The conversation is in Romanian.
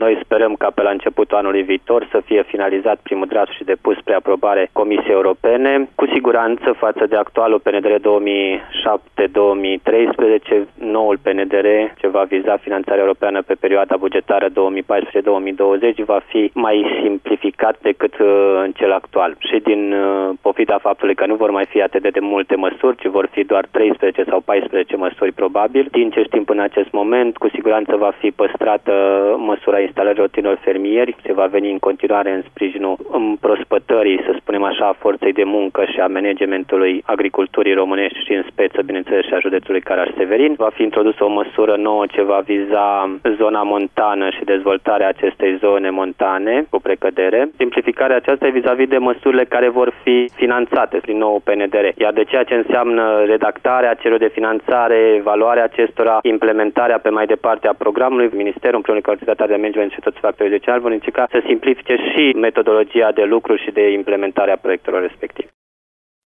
Noi sperăm ca pe la începutul anului viitor să fie finalizat primul draft și depus spre aprobare Comisiei Europene. Cu siguranță, față de actualul PNDR 2007-2013, noul PNDR, ce va viza finanțarea europeană pe perioada bugetară 2014-2020, va fi mai simplificat decât în cel actual. Și din pofida faptului că nu vor mai fi atât de multe măsuri, ci vor fi doar 13 sau 14 măsuri probabil. Din ce știm până în acest moment, cu siguranță va fi păstrată măsura instalării tineri fermieri. Se va veni în continuare în sprijinul împrospătării, să spunem așa, a forței de muncă și a managementului agriculturii românești și în speță, bineînțeles, și a județului Caraș-Severin. Va fi introdusă o măsură nouă ce va viza zona montană și dezvoltarea acestei zone montane cu precădere. Simplificarea aceasta e vis-a-vis de măsurile care vor fi finanțate prin nou PNDR. Iar de ceea ce înseamnă redactarea celor de finanțare, evaluarea acestora, implementarea pe mai departe a programului, Ministerul împreună cu Autoritatea de Management și toți factorii decizionali vor încerca să simplifice și metodologia de lucru și de implementare a proiectelor respective.